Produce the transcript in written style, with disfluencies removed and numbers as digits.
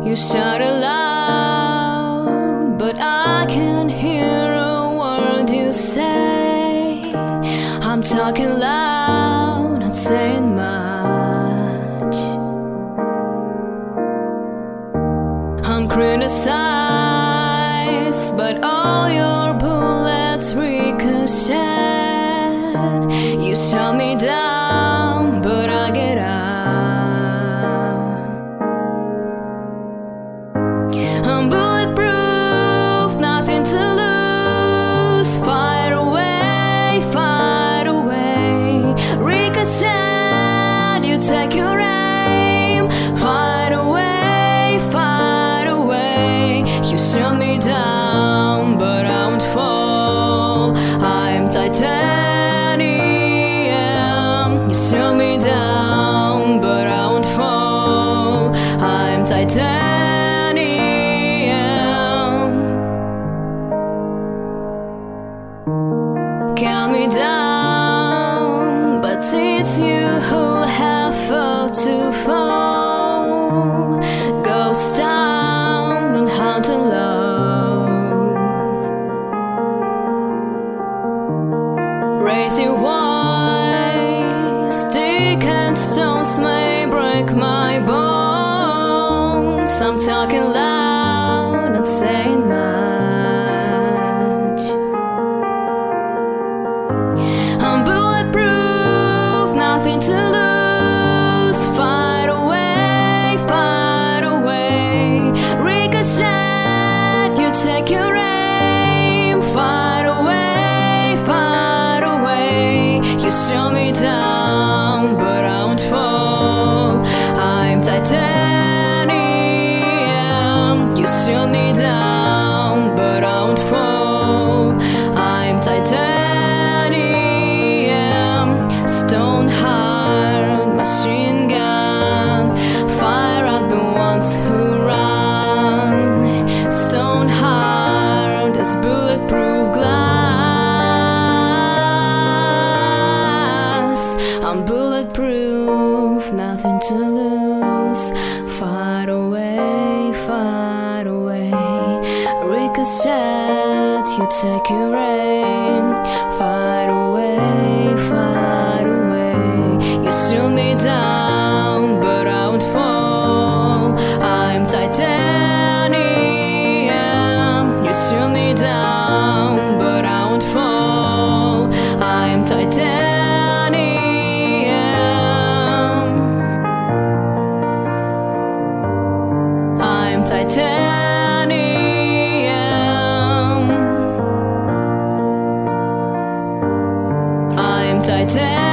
You shout aloud, but I can't hear a word you say. I'm talking loud, not saying much. I'm criticized, but all your bullets ricochet. You shut me down, but I get up. I'm bulletproof, nothing to lose. Fight away, fight away. Ricochet, you take your aim. Fight away, fight away. You shut me down, but I won't fall. I'm titanium. You shut me down, but I won't fall. I'm titanium. Count me down, but it's you who have felt to fall. Ghost town and haunted love. Raise your voice. Stick and stones may break my bones. I'm talking loud, not saying much. I'm bulletproof, nothing to lose. Fight away, fight away. Ricochet, you take your aim. Fight away, fight away. You shut me down, but I won't fall. I'm titanium. You shut me down, but I won't fall. I'm titanium. Stone hard machine gun. Fire at the ones who run. Stone hard as bulletproof glass. I'm bulletproof, nothing to lose. Fight away, fight away. Ricochet, you take your aim. Fight away, fight away. You shoot me down, but I won't fall. I'm titanium. You shoot me down, but I won't fall. I'm titanium. I'm titanium. I'm titanium.